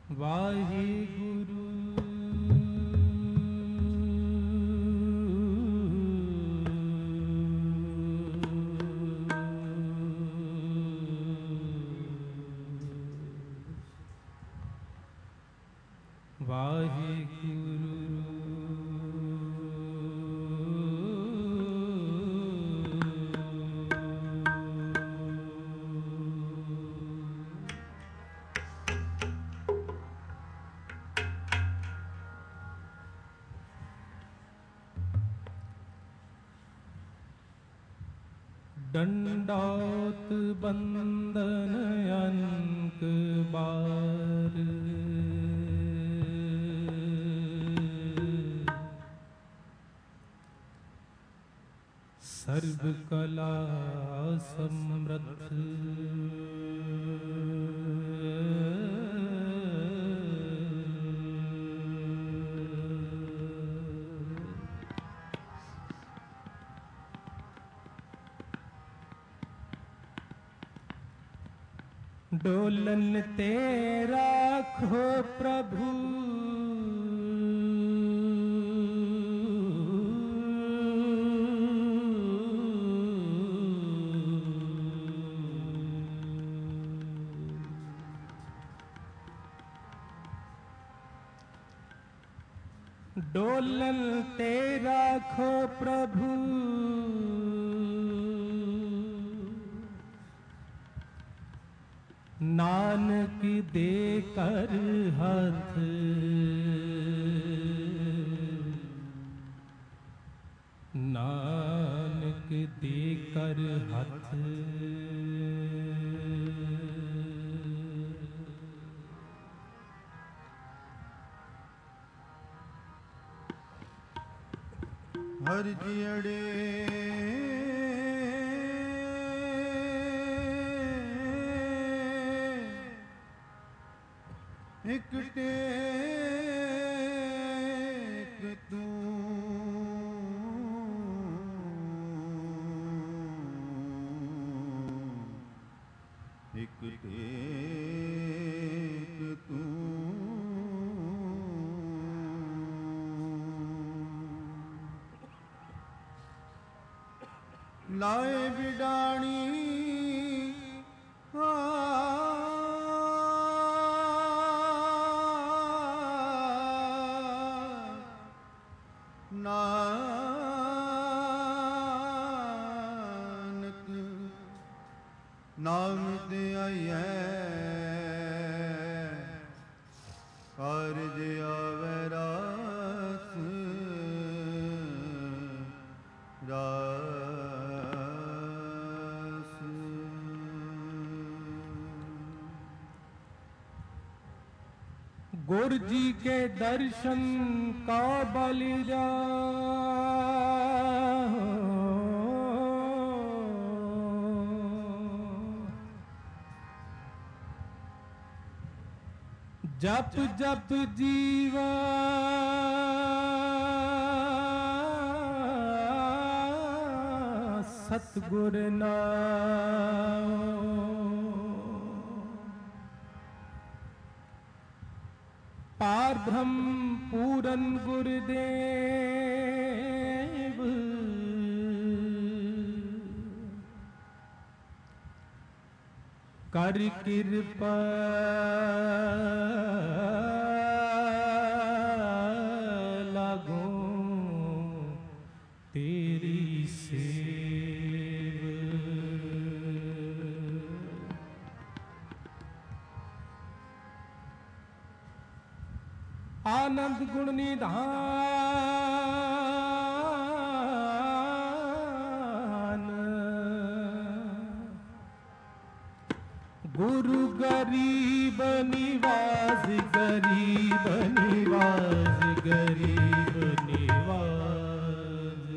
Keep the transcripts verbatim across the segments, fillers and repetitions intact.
वाहिगुरु वाहिगुरु दंडौत बंदन अनक बार सर्व कला समृद्ध डोलन तेरा खो प्रभु डोलन तेरा खो प्रभु नानक दे कर हाथ नानक दे कर हाथ हर जियड़े एक टेक तू एक टेक तू लाए बिडाणी नानक नाम दे आइए कारज आवे रास रास गुरु जी के दर्शन का बलि जा जप जप जीवा सतगुर नाम पार ब्रह्म पूरन गुरुदेव कर कृपा लागो तेरी सेव आनंद गुण निधान गुरु गरीब निवास गरीब निवास गरीब निवास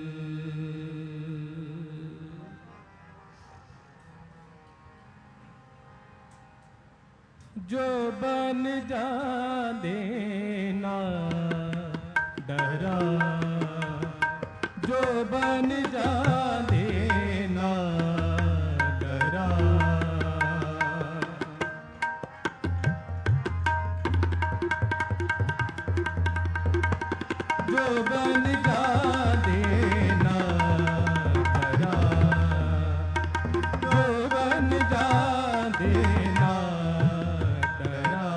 जो बन जा देना डरा जो बन जा देना डरा जो बन जा देना धरा, जो बन जा देना धरा।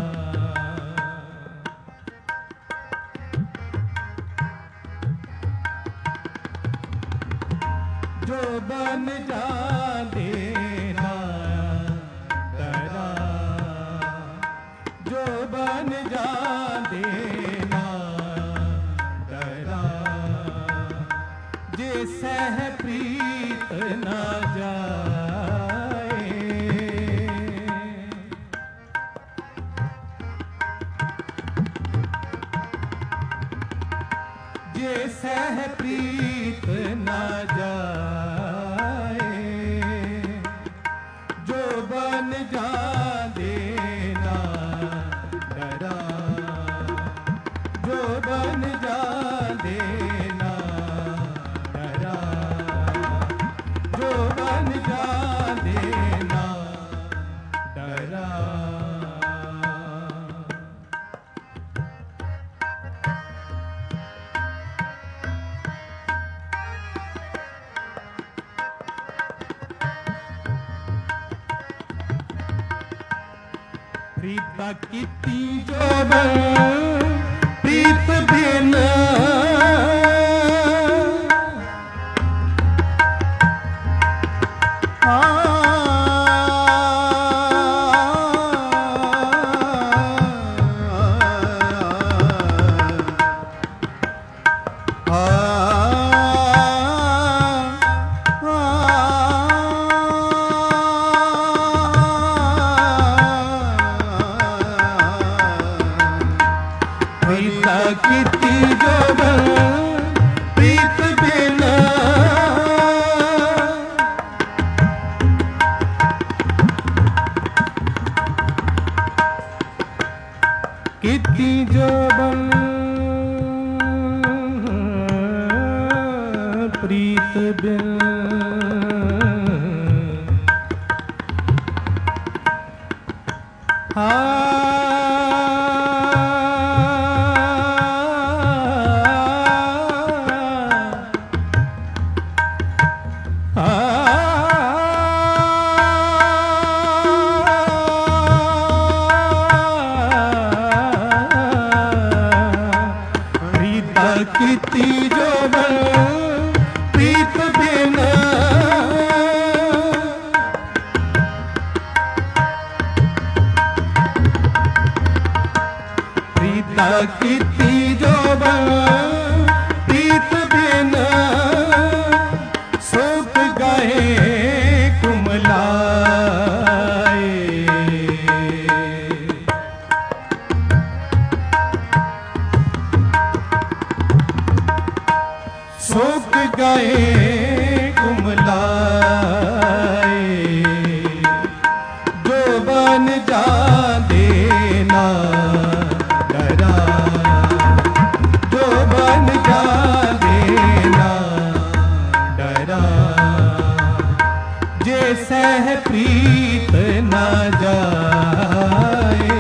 जो बन जा देना धरा, जो बन जा देना धरा। जे सह प्रीत न जाए, जे सह प्रीत न जाए, जो बन जा देना धरा, जो बन जा देना धरा, जो बन जा देना धरा। प्रीता कीती जो बन प्रीत बिन, प्रीता कीती जो बन प्रीत बिन, कीती जो बन प्रीत बिन। कीती जो बन प्रीत बिन, प्रीता कीती जो बन प्रीत बिन, सोत गए कुमलाए, सोक गए कुमलाए, जो बन जा देना धरा, जो बन जा देना धरा। जे सह प्रीत न जाए,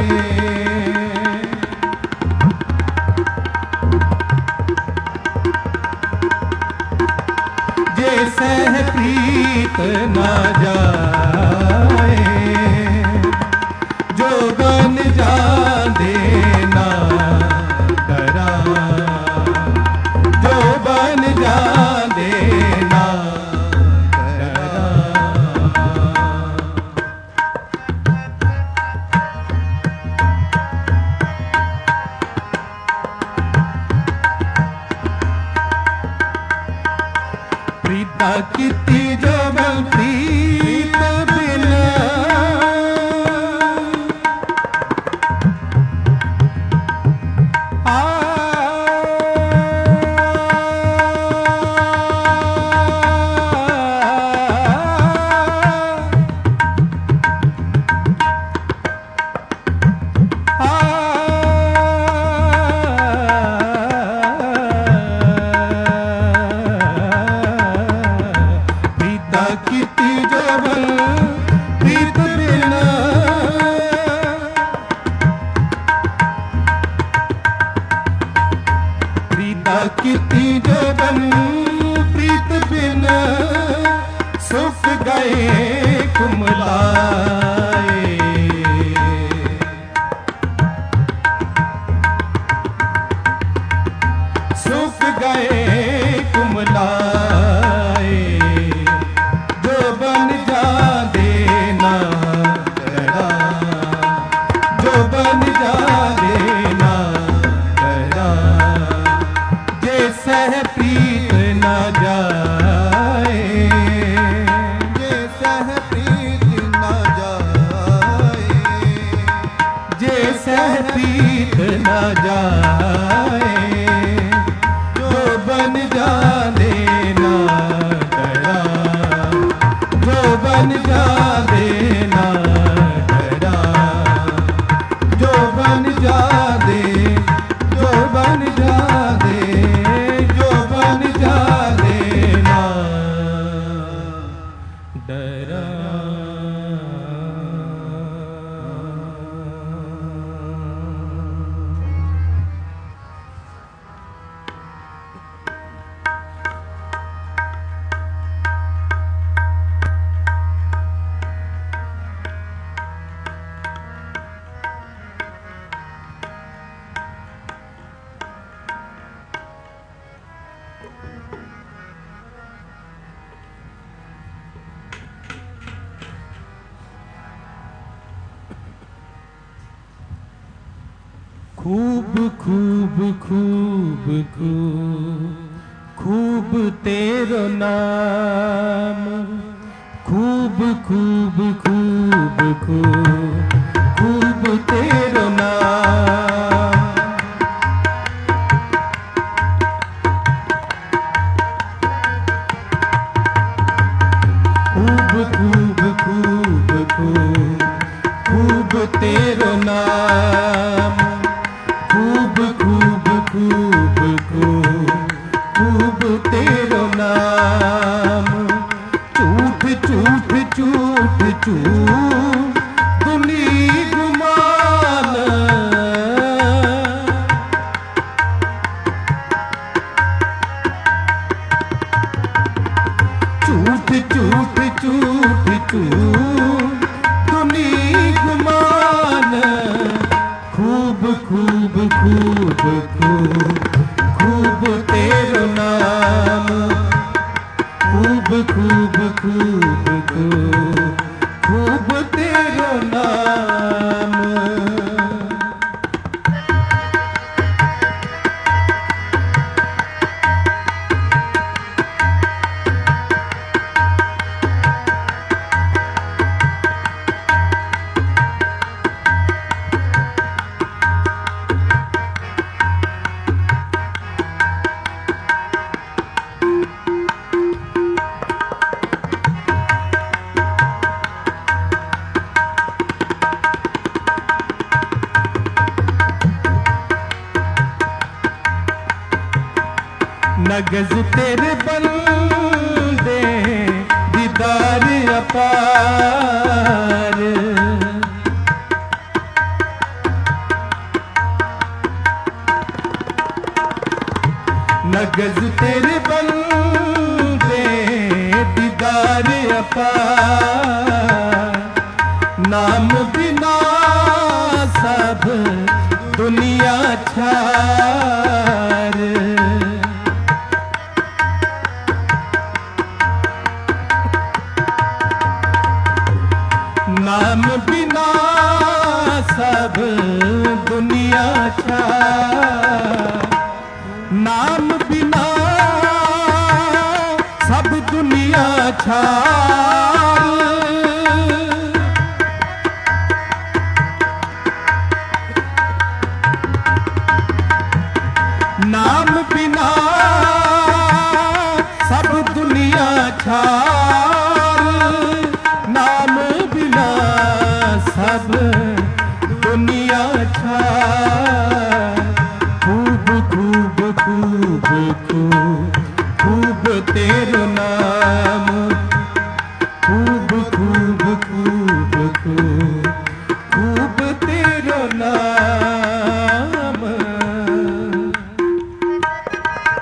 जे सह प्रीत न जाए, जो बन जा देना धरा, जो बन जा देना धरा। प्रीता कीती जो बन प्रीत बिन, किती जोगन प्रीत बिन सुख गए कुमलाए। सुख गए कुमलाए जो बन जा देना करा, जो बन जा देना करा, जे सह प्रीत न जाए, जे सह प्रीत न जाए, जे सह प्रीत न जाए, जो बन जा देना करा, जो बन जा देना करा, जो बन जा दे, जो बन जा दे, जो बन जा देना डरा। खूब खूब खूब खूब खूब तेरो नाम, खूब खूब खूब खूब खूब तेरो नाम। खूब खूब खूब खूब खूब तेरो नाम, खूब खूब खूब खूब खूब तेरो नाम। झूठ झूठ झूठ झूठ दुनी गुमान, झूठ झूठ झूठ झूठ दुनी गुमान। खूब खूब खूब खूब खूब तेरो नाम, खूब खूब खूब खूब खूब तेरो नाम। नगज तेरे बंदे दीदार अपार, नगज तेरे बंदे दीदार अपार। नाम बिना सब दुनिया छार, नाम बिना सब दुनिया छार, नाम बिना सब दुनिया छार। नाम बिना सब दुनिया छार, नाम बिना सब दुनिया छार। खूब खूब खूब खूब खूब तेरो नाम, खूब खूब खूब खूब खूब तेरो नाम।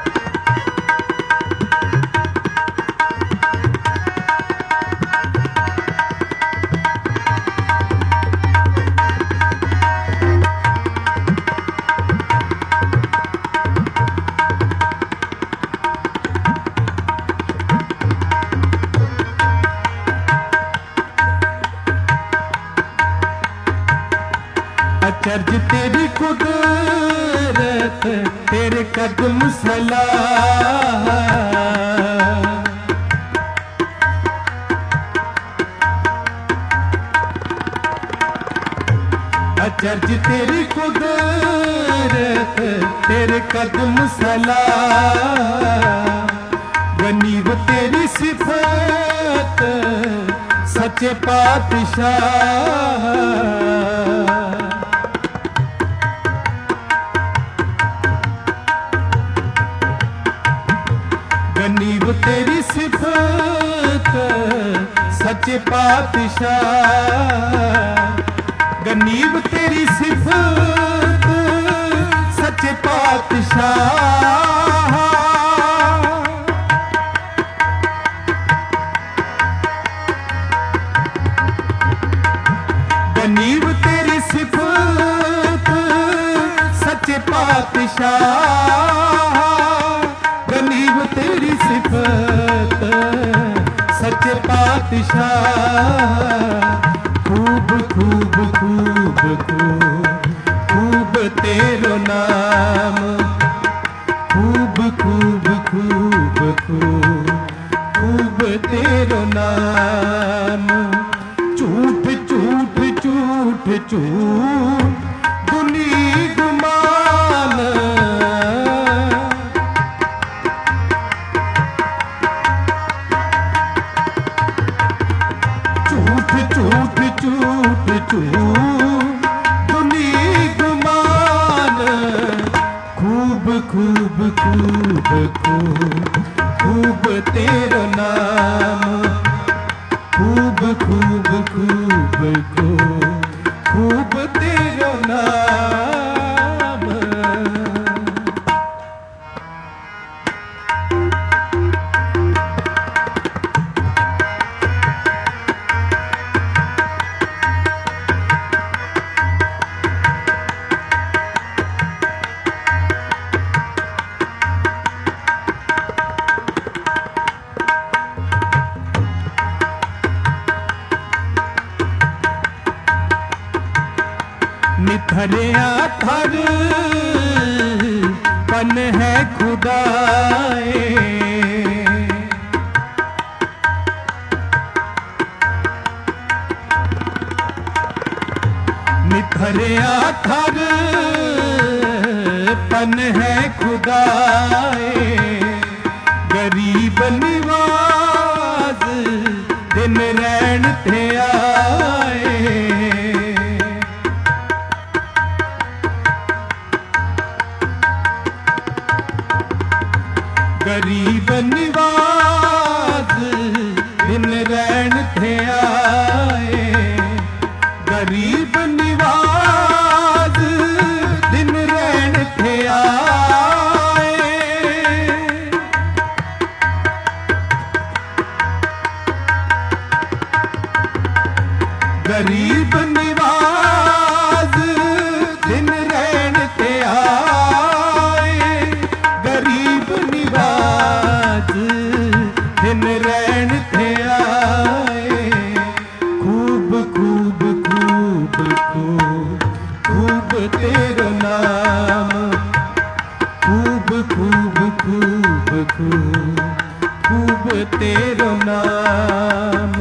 अचरज तेरी कुदरत तेरे कदम सलाम। अचरज तेरी कुदरत तेरे कदम सलाम। गनीब तेरी सिफत सच्चे पातशाह। गनीब तेरी सिफत सच्चे पातशाह। गनीब तेरी सिफत सच्चे पातशाह। गनीब तेरी सिफत सच्चे पातशाह। गनीब तेरी सिफत सच्चे पातशाह। खूब खूब खूब खूब खूब तेरो नाम। खूब खूब खूब खूब खूब तेरो नाम। झूठ झूठ झूठ झूठ दुनी गुमान। झूठ झूठ झूठ झूठ दुनी गुमान। खूब खूब खूब खूब खूब तेरो नाम। खूब खूब खूब खूब खूब तेरो नाम। निथरिया थर पन है खुदाए। निथरिया थर पन है खुदाए। गरीब निवाज दिन रैन थे आए। गरीब निवाज दिन रैन थे आए। गरीब निवाज दिन रैन थे आए। गरीब निवाज दिन रैन थे आए। गरीब निवाज दिन रैन थे आए। खूब खूब खूब खूब खूब तेरो नाम। खूब खूब खूब खूब खूब तेरो नाम।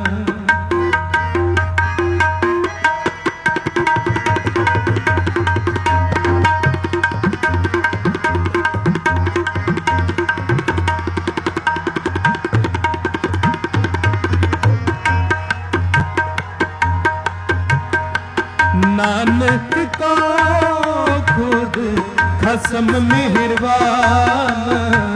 नानक को खुद खसम मेहरबान।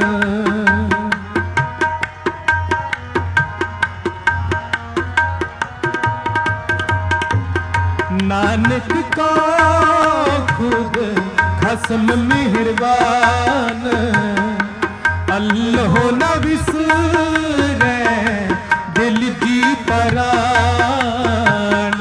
नानक को खुद खसम मेहरबान। अल्लाह न विसरे दिल जी परान।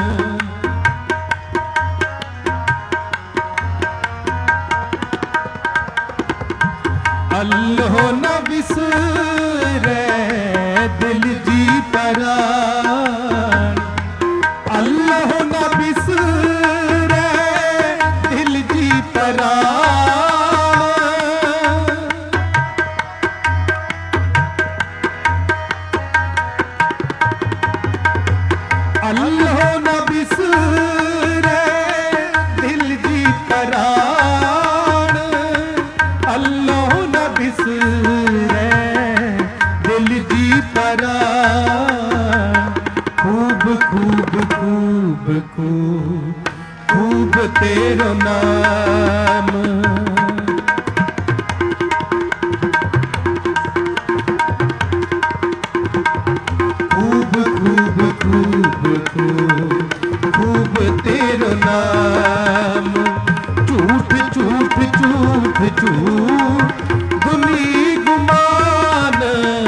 अल्लाह न विसरे दिल जी परान। अल्लाह न विसरे तेरो नाम। खूब खूब खूब खूब खूब तेरो नाम। झूठ झूठ झूठ झूठ दुनी गुमान।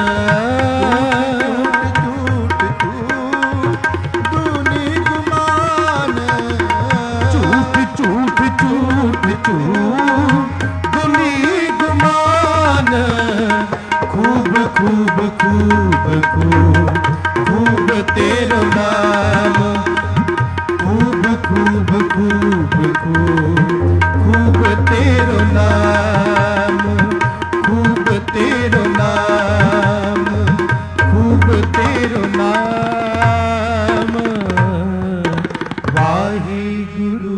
झूठ झूठ दुनी गुमान। झूठ झूठ झूठ झूठ दुनी गुमान। खूब खूब खूब खूब खूब तेरो नाम। खूब खूब खूब खूब खूब तेरो नाम। खूब तेरो नाम। खूब तेरो नाम। वाहिगुरु।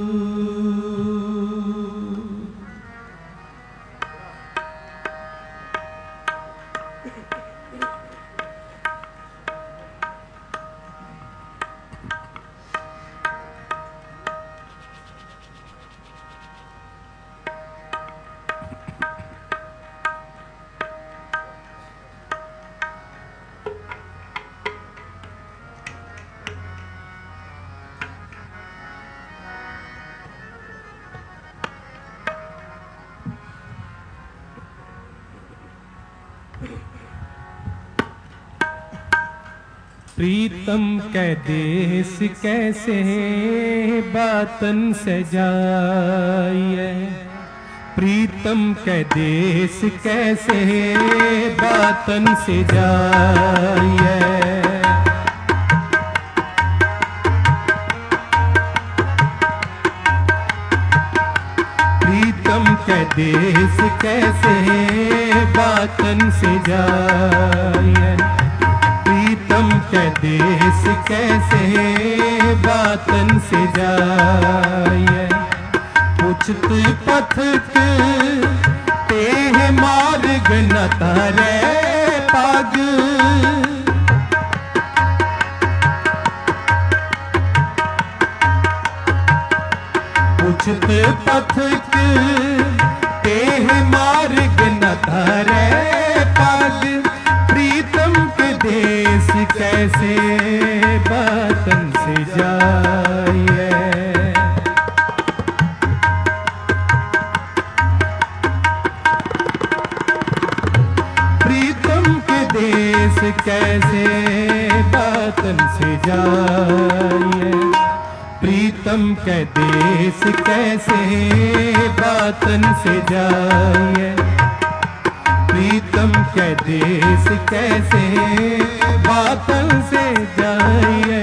प्रीतम कै देश कैसे बातन सजाइए। प्रीतम कै देश कैसे बातन सजाइए। प्रीतम कै देश कैसे बातन सजाइए। प्रीतम कै देश कैसे बातन सजाइए। पुछत पथक तेह मार्ग न तारे पग। पुछत पथक तेह मार्ग न तारे पग। प्रीतम के देश कैसे बातन से जाइए। प्रीतम के देश कैसे बातन से जाइए। प्रीतम के देश कैसे बातन से जाइए। प्रीतम के देश कैसे बातन से जाइए।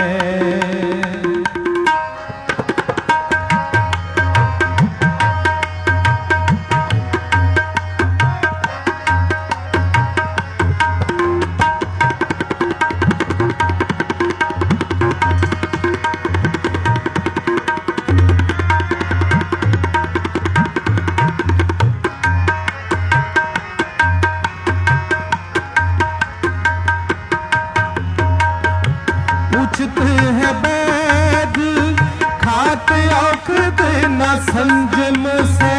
पूछत है बैद खात औखद न संजम से।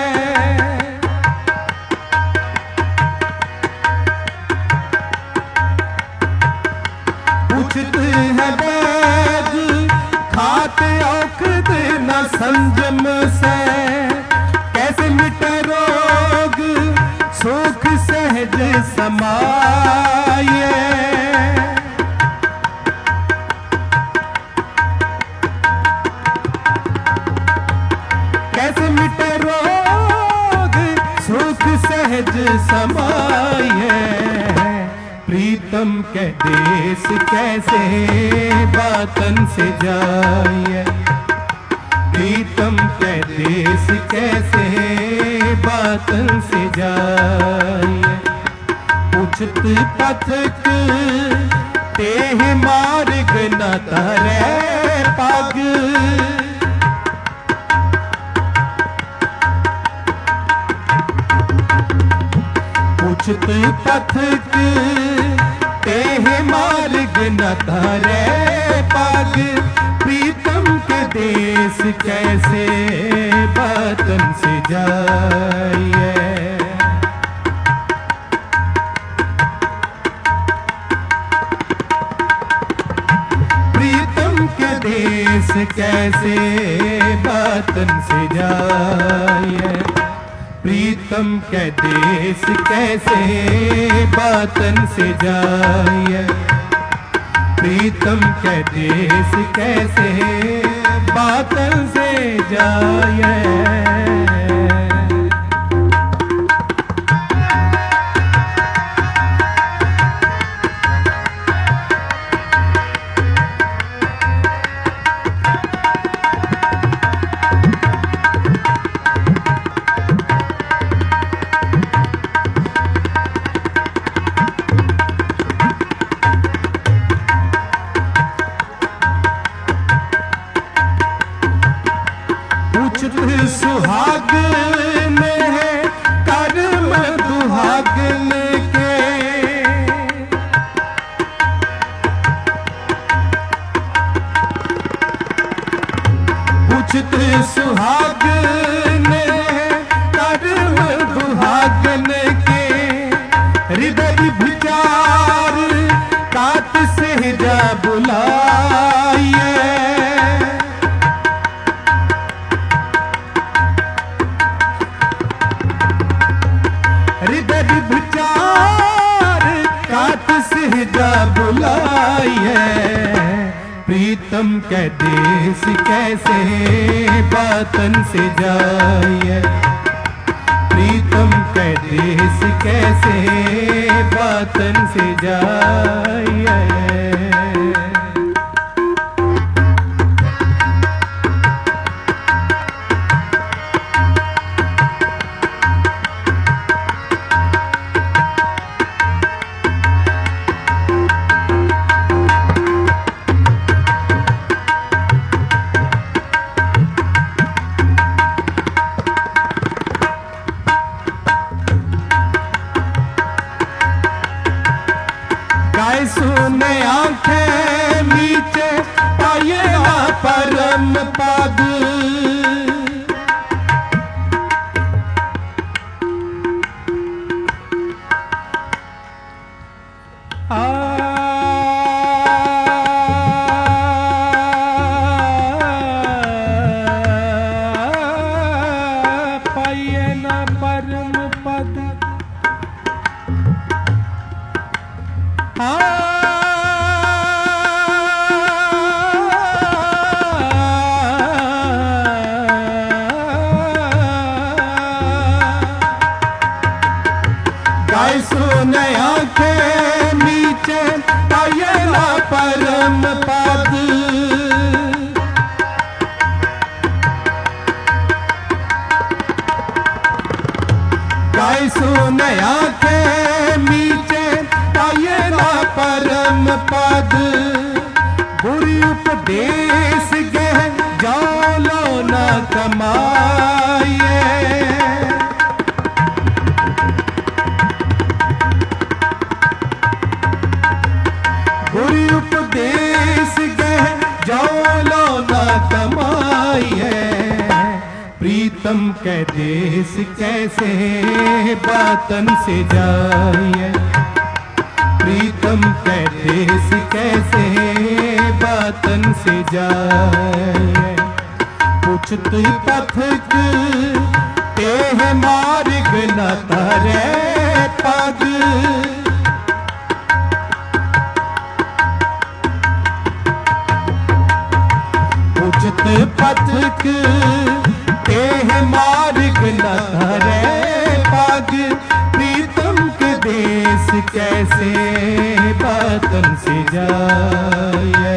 पूछत है बैद खात औखद न संजम से। कैसे मिटे रोग सुख सहज समाये। कैसे मिटे रोग सुख सहज समाये। प्रीतम के देश कैसे बातन से जाइए। प्रीतम के देश कैसे बातन से जाइए। पूछत पथक तेह मार्ग न तारे पग। पूछत पथक तेह मार्ग न तारे पग। प्रीतम के देश कैसे वतन से जाइए। प्रीतम के देश कैसे वतन से जाइए। प्रीतम के देश कैसे वतन से जाइए। प्रीतम के देश कैसे वतन से जाइए। सुहागन है कर्म दुहागन के। उचित सुहागन है कर्म दुहागन के। हृदय विचार कात से जा बुलाइए। हृदय विचार कात से जा बुलाइए। प्रीतम के देश कैसे वतन से जाइए। प्रीतम के देश कैसे वतन से जाइए। गाय सुने आंखें नीचे पाए ना परम पद। पाए ना परम पद। गाय सुने आंखें नीचे पाए ना परम पद। गाय सुने आंखें नीचे पाए ना परम पद। बुरी उपदेश गह जालो न कमाइए। बुरी उपदेश गह जालो न कमाइए। प्रीतम के देश कैसे वतन से जाइए। प्रीतम के देश कैसे वतन से जाइए। पुछत पथक तेह मार्ग न तरे पग। पुछत पथक तेह मार्ग न तरे पग। प्रीतम के देश कैसे वतन से जाइए।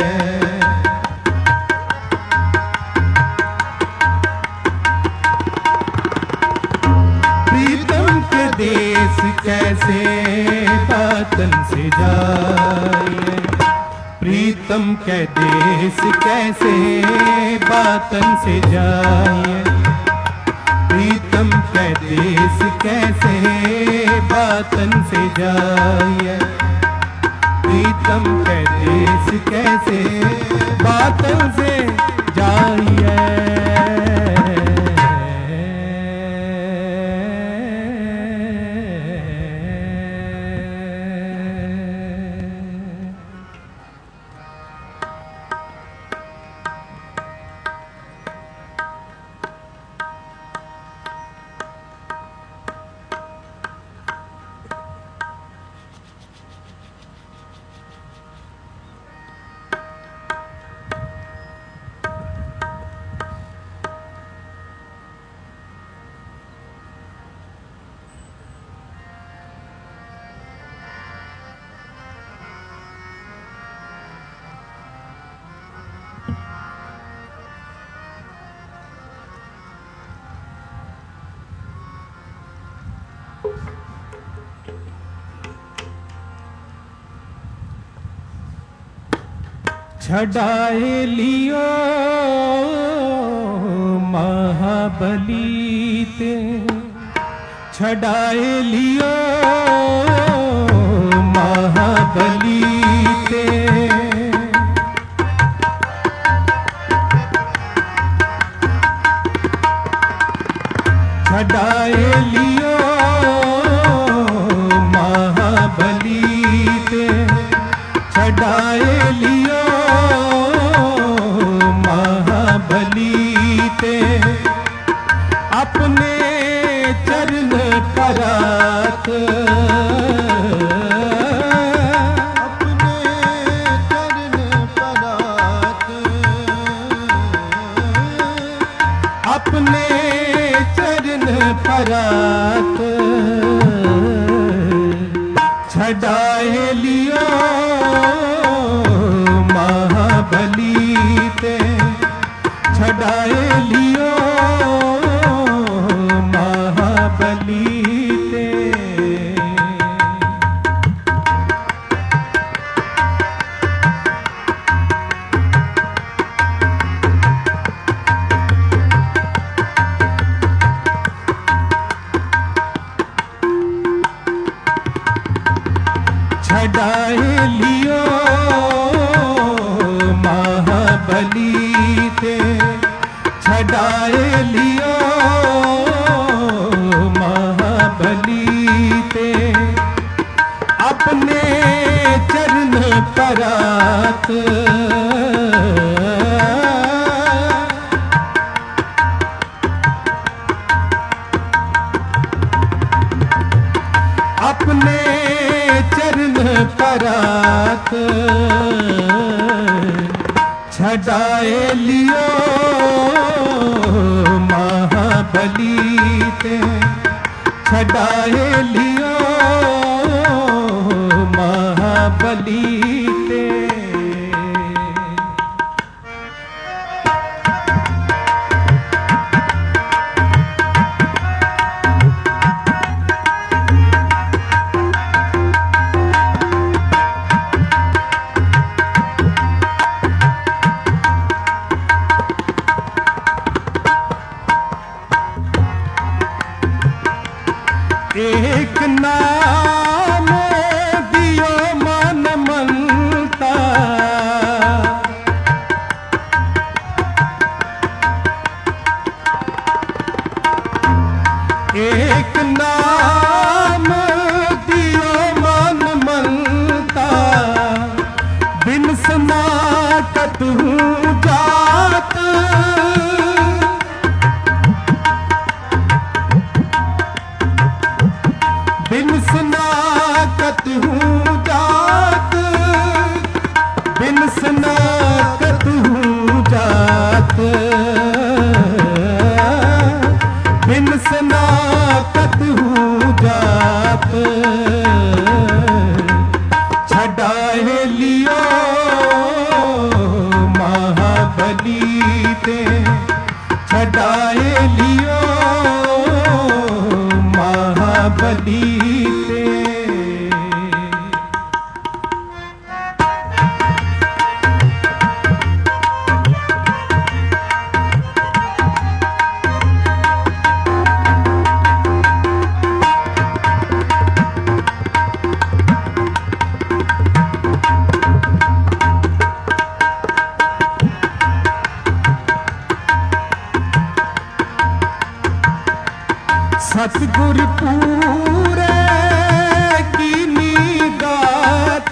प्रीतम के देश कैसे वतन से जाइए। प्रीतम के देश कैसे वतन से जाइए। प्रीतम के देश कैसे वतन से जाइए। प्रीतम के देश कैसे वतन से जाइए। छड़ाए लियो महाबली ते, छड़ाए लियो महाबली ते, छड़ाए लियो महाबली ते, छड़ाए लियो महाबली ते, अपने चरण परात, अपने चरण परात, अपने चरण परात, छड़ाए लियो महाबली ते, छड़ाए लियो महाबली ते। छड़ाए लियो महाबली ते, छड़ाए लियो महाबली ते, अपने चरण परात, अपने चरण परात, छड़ाए लियो महाबली ते, छड़ाए लियो महाबली ते। एक नाम दियो मन मनता, एक नाम दियो मन मनता, बिन समाकत हूँ जात, बिन सनाकत हूँ जात, बिन सनाकत हूँ जात, बिन सनाकत हूँ जात, छड़ाए लियो महाबली ते, छड़ाए लियो महाबली ते। सतगुर पूरे कीनी दात,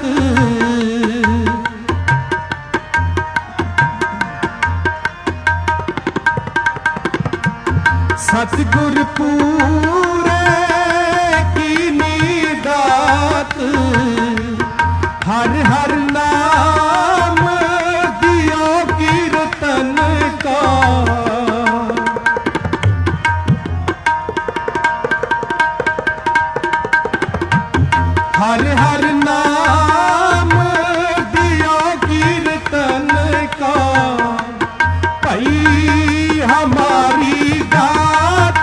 सतगुर पूरे कीनी दात, हर हर नाम दियो कीर्तन का, हर हर नाम दियो कीर्तन का, भई हमारी गात,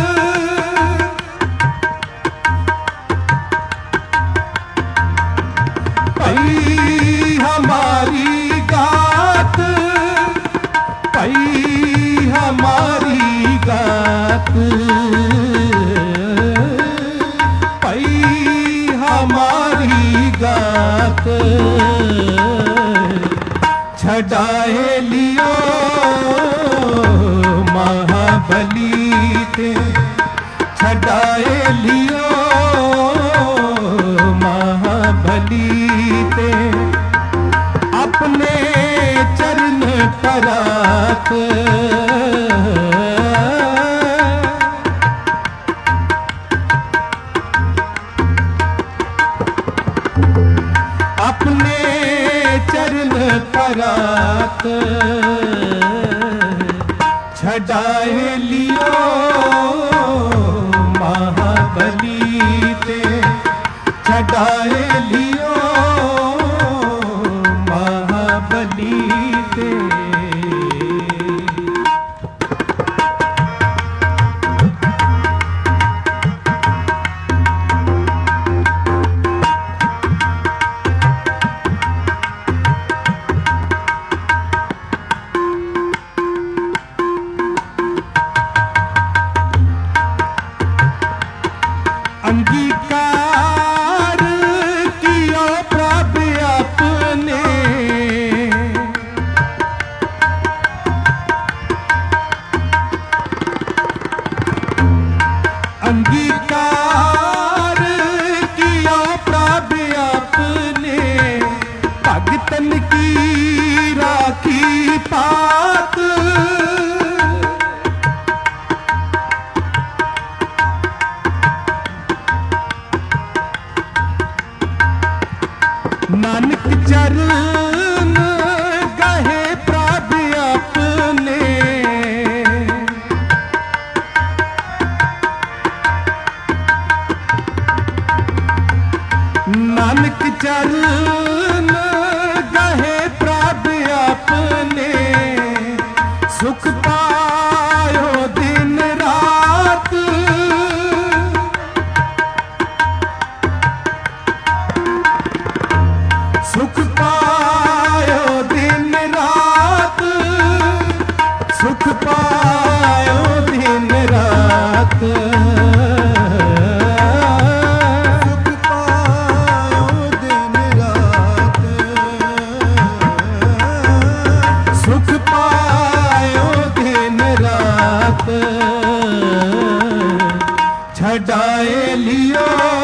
भई हमारी गात, भई हमारी गात, हमारी गात, छड़ाए लियो महाबली ते, छड़ाए लियो महाबली ते, अपने चरण परात, अपने चरण परात, छड़ाए लियो महाबली ते, छड़ाए लियो महाबली ते। अंगीकार किया प्रभु अपने, अंगीकार किया प्रभु अपने, भगतन की राखी पात, नानक चरण गहे प्रभु अपने, नानक चरण गहे प्रभु अपने, सुख पायो दिन रात, सुख पायो दिन रात, सुख पायो दिन रात, सुख पायो दिन रात, सुख पायो दिन रात, छड़ाए लियो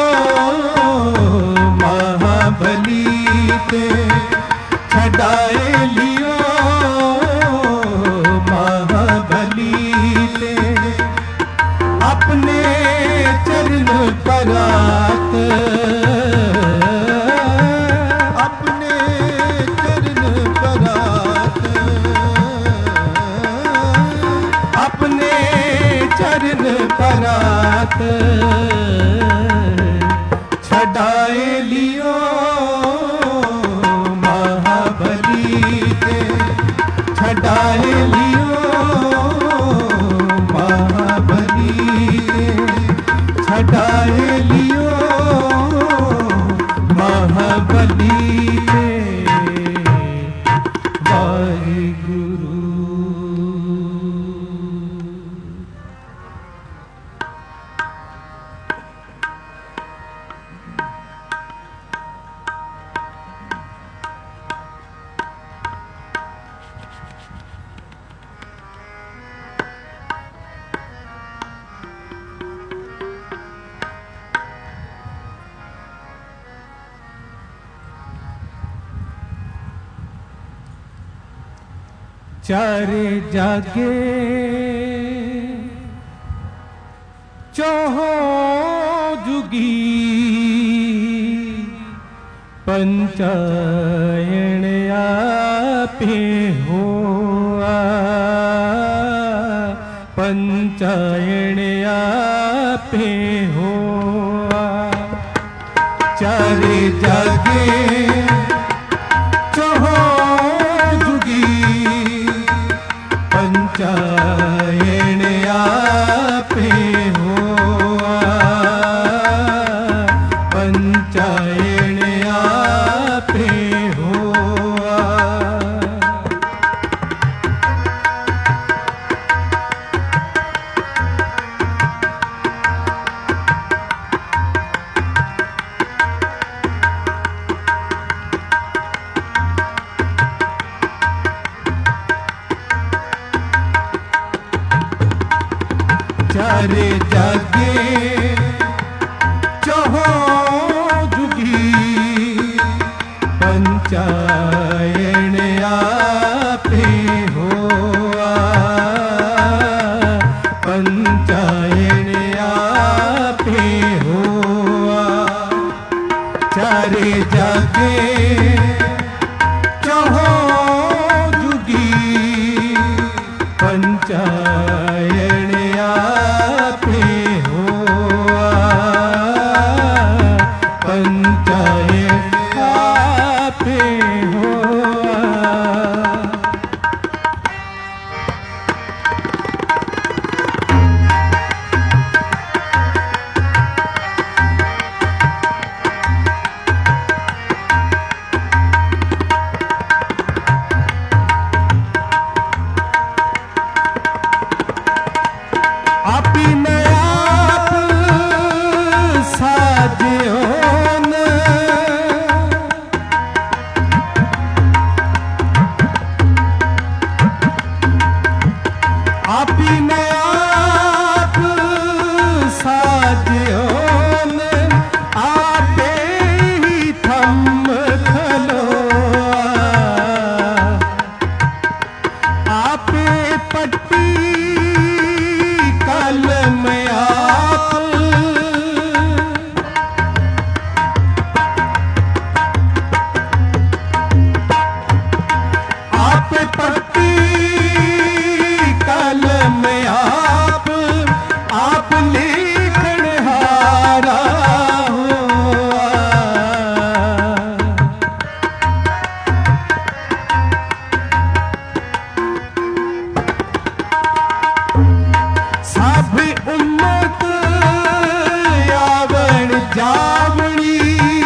महाबली ते, छड़ाए लियो महाबली ते, अपने चरण परात, अपने चरण परात, अपने चरण परात, छड़ाए लियो महाबली ते, छड़ाए लियो महाबली ते, छड़ाए लियो महाबली ते। वाहिगुरु। चारे जागे चौहो जुगी पंचायन आपे होआ पंचायन आपे होआ चारे जागे चौहो जुगी पंचायन आपे होआ पंचायन आपे होआ चारे जागे चौहो जुगी पंचायन आपे होआ पंचायन आपे होआ चारे जागे चौहो जुगी पंचायन आपे होआ पंचायन आपे होआ आपी में आप साजियो न आपी में आप साजियो न आपे ही थम खलोआ आपे पट्टी में आप आप पट्टी कल में आप आप लिखण हारा हुआ सब उम्मत यावण जावणी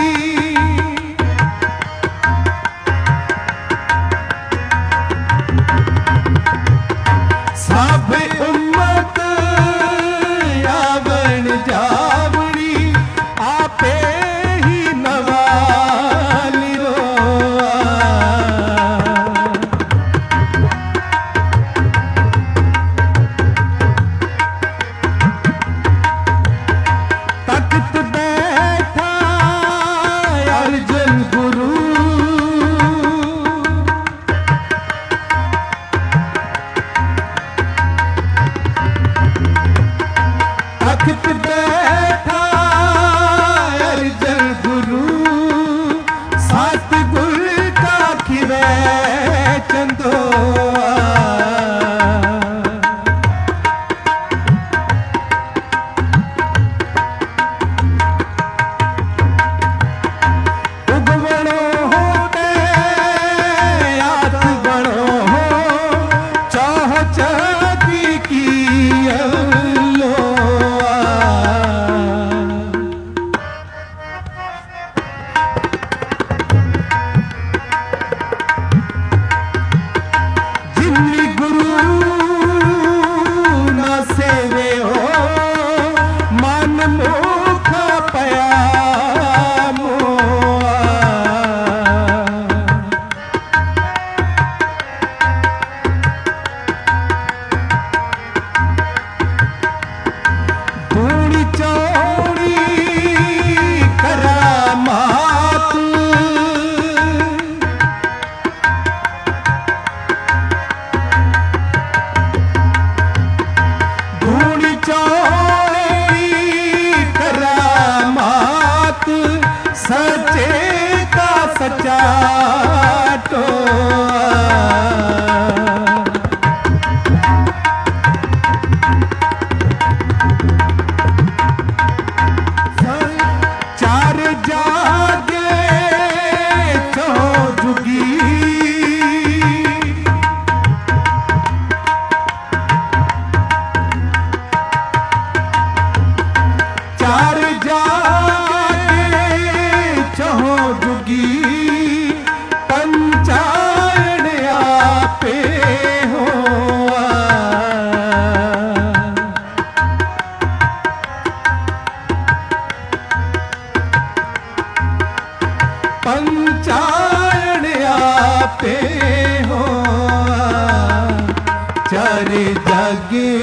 सब उम्मत यावण जावणी आपे ही नवाली रोआ तख्त बैठ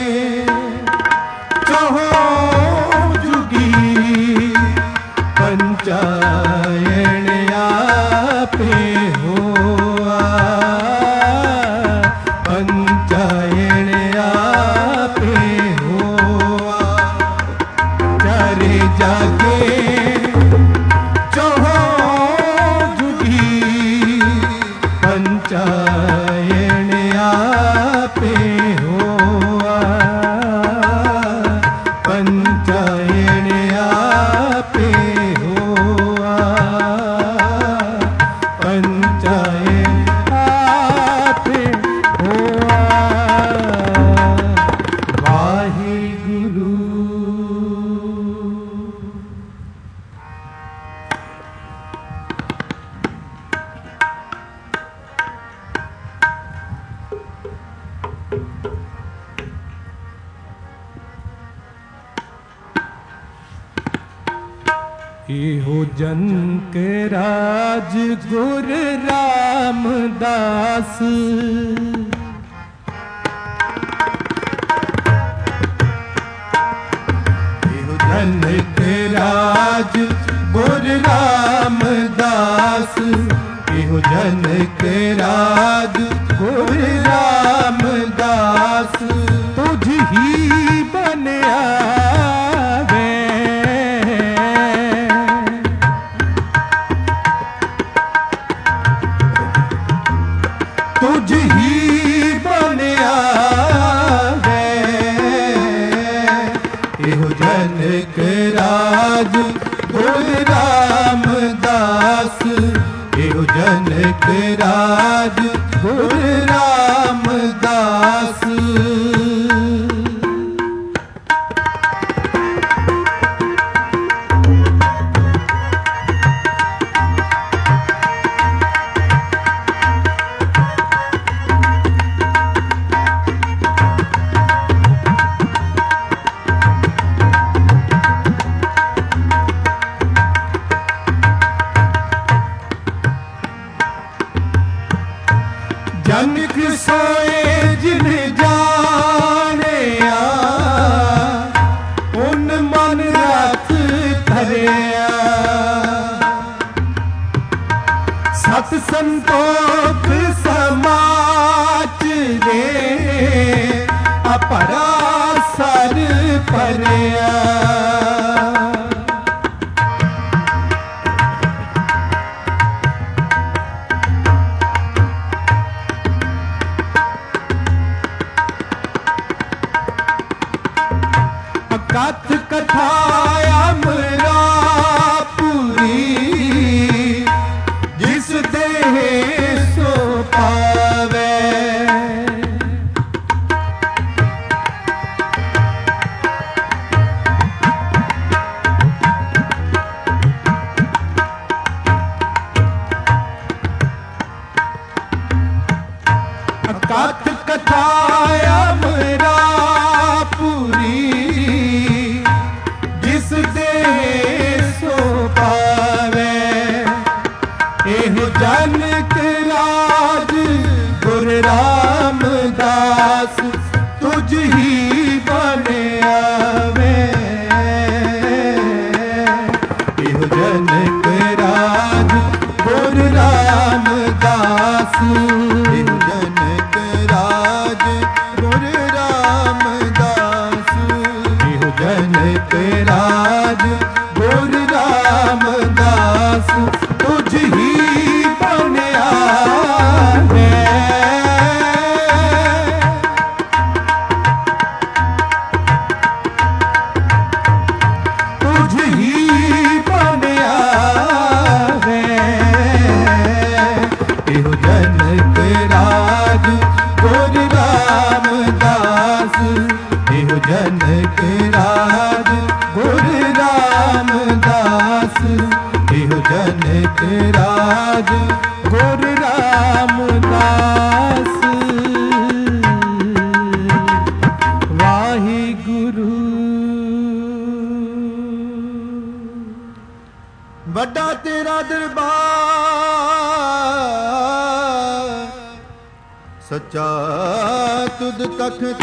चहो जुगी पंचायन आपे होआ, पंचायन आपे होआ। चारे जागे चहो जुगी पंचायन आपे होआ, पंचायन आपे होआ, पंचायन आपे होआ। वाहिगुरु एहो जन के राज गुर रामदास, एहो जन के राज गुर रामदास, एहो जन के राज गुर रामदास। तुझ ही बनया तुझ ही बनया है, एहो जन के राज गुर रामदास, एहो जन के राज गुर रामदास। जनिक सोए जिन जाने उन मन रख धरिया, सत संतोख समाच रे अपरा सर परया। कथ कथा अमरा पूरी, जिस देह सो पावे। कथ कथा अमरा पूरी, जिस देह सो पावे। एहो जन के राज गुर रामदास, तुझ ही बनया वे। एहो जन के राज गुर रामदास, एहो जन के राज गुर रामदास, एहो जन के राज गुर रामदास। तुझ ही बनया है, तुझ ही बनया है। एहो जन के राज गुर रामदास, एहो जन के राज गुर रामदास, एहो जन के राज गुर रामदास। वाहिगुरु बड़ा तेरा दरबार, ਸੱਚਾ ਤੁਧ ਤਖਤ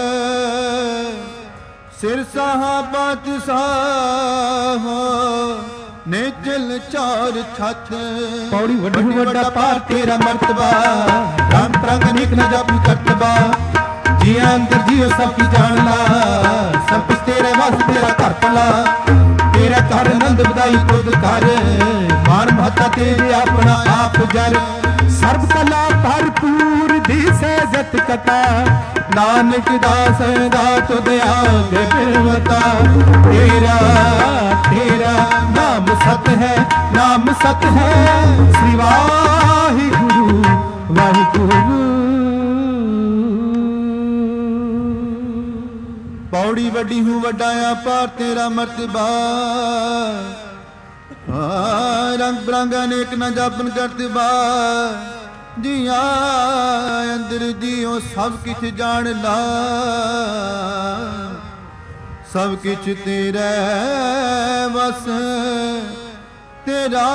ਸਿਰ ਸਾਹਾ ਬਾਦਸ਼ਾਹ ਨੇਜਲ ਚਾਰ ਛੱਤ ਪੌੜੀ ਵੱਡੀ ਵੱਡਾ ਪਾਰ ਤੇਰਾ ਮਰਤਬਾ ਰਾਮ ਪ੍ਰੰਗ ਨਿਕ ਨ ਜਪ ਕਰਤਬਾ ਜੀ ਅੰਦਰ ਜੀਓ ਸਭ ਕੀ ਜਾਣ ਲਾ ਸਭ ਕੁਛ ਤੇਰੇ ਵਸ ਤੇਰਾ ਘਰ ਭਲਾ ਤੇਰਾ ਘਰ ਆਨੰਦ ਵਧਾਈ ਤੁਧ ਕਰ ਮਾਨ ਮਹਤਾ ਤੇਰੇ ਆਪਣਾ ਆਪ ਜਰ ਸਰਬ ਕਲਾ ਭਰਪੂਰ ਦੀਸੈ ਜਤ ਕਥਾ ਨਾਨਕ ਦਾਸ ਦਾ ਤੁਧ ਆਗੇ ਬਿਰਵਤਾ ਤੇਰਾ ਤੇਰਾ ਨਾਮ ਸਤ ਹੈ ਨਾਮ ਸਤ ਹੈ ਸ੍ਰੀ ਵਾਹਿਗੁਰੂ ਵਾਹਿਗੁਰੂ। ਪੌੜੀ ਵੱਡੀ ਹੂੰ ਵੱਡਾਇਆ ਪਾਰ ਤੇਰਾ ਮਰਤਬਾ ਰੰਗ ਬਰੰਗ ਅਨੇਕ ਨਾ ਜਾਪਨ ਕਰਤਬਾ ਜੀਆਂ ਅੰਦਰ ਜੀਓ ਸਭ ਕਿਛ ਜਾਣ ਲਾ ਸਭ ਕਿਛ ਤੇਰੇ ਵਸ ਤੇਰਾ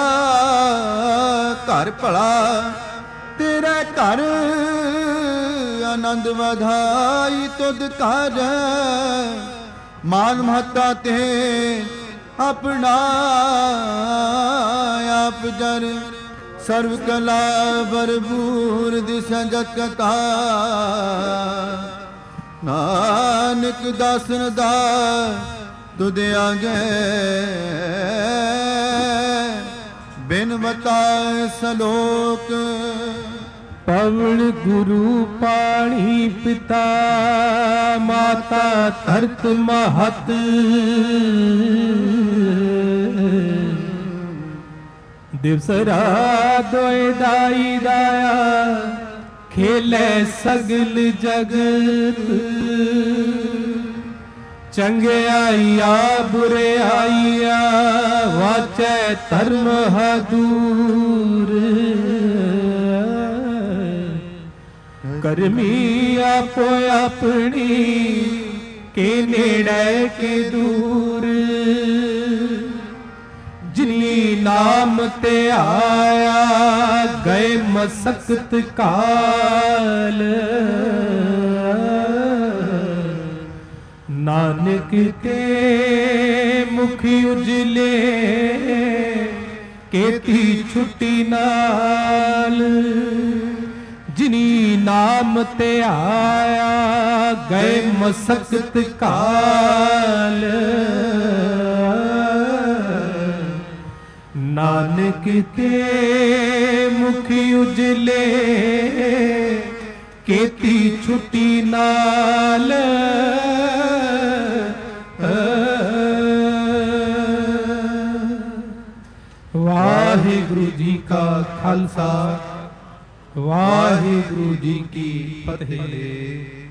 ਘਰ ਭਲਾ ਤੇਰਾ ਘਰ ਆਨੰਦ ਵਧਾਈ ਤੁਧ ਕਰ ਮਾਨ ਮਹਤਾ ਤੇ ਆਪਣਾ ਆਪ ਜਰ ਸਰਵ ਕਲਾ ਭਰਪੂਰ ਦਿਸ ਜਤ ਕਥਾ ਨਾਨਕ ਦਾਸਨ ਦਾ ਤੁਧ ਆਗੇ ਬਿਨ ਬਤਾਏ ਸਲੋਕ ਪਵਨ ਗੁਰੂ ਪਾਣੀ ਪਿਤਾ ਮਾਤਾ ਧਰਤ ਮਹਤ ਦਿਵਸ ਰਾਤ ਦੋਇ ਦਾਈ ਦਾਇਆ ਖੇਲੇ ਸਗਲ ਜਗਤ ਚੰਗਿਆਈਆ ਬੁਰਿਆਈਆ ਵਾਚੈ ਧਰਮ ਹਦੂਰ ਕਰਮੀ ਆਪੋ ਆਪਣੀ ਕੇ ਨੇੜੇ ਕੇ ਦੂਰ ਜਿਨੀ ਨਾਮ ਤੇ ਆਇਆ ਗਏ ਮਸਕਤ ਕਾਲ ਨਾਨਕ ਤੇ ਮੁਖ ਉਜਲੇ ਕੀਤੀ ਛੁੱਟੀ ਨਾਲ ਜਿਨੀ ਨਾਮ ਤੇ ਆਇਆ ਗਏ ਮਸਕਤ ਕਾਲ ਨਾਨਕ ਤੇ ਮੁਖ ਉਜਲੇ ਕੀਤੀ ਛੁੱਟੀ ਨਾਲ ਵਾਹਿਗੁਰੂ ਜੀ ਕਾ ਖਾਲਸਾ ਵਾਹਿਗੁਰੂ ਜੀ ਕੀ ਫਤਿਹ।